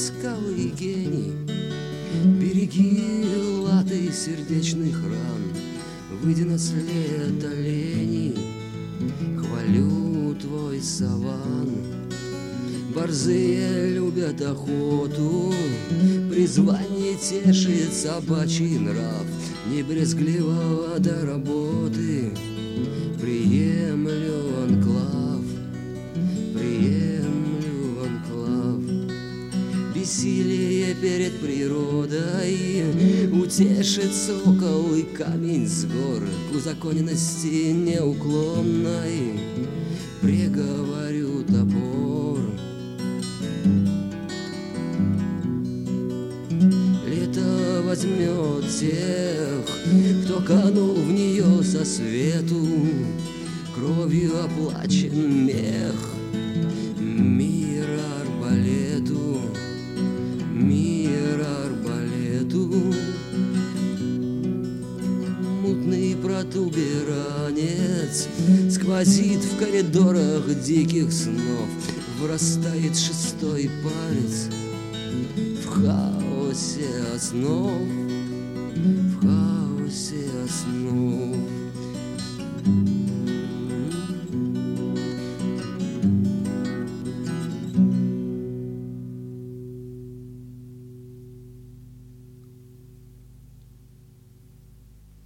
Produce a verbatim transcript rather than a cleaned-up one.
ласкавый гений, береги латы сердечных ран, выйди на след оленей, хвалю твой саван. Борзые любят охоту, призвание тешит собачий нрав, не брезгливо до работы приемлю анклав, приемлю анклав. Бессилие перед природой утешит сокол и камень с гор, к узаконенности неуклонной приговорю топор. Лето возьмет тех, кто канул в нее со свету, кровью оплачен мех. Мир арбалету, мир арбалету. Мутный протуберанец сквозит в коридорах диких снов, вырастает шестой палец в хаосе основ, в хаосе основ.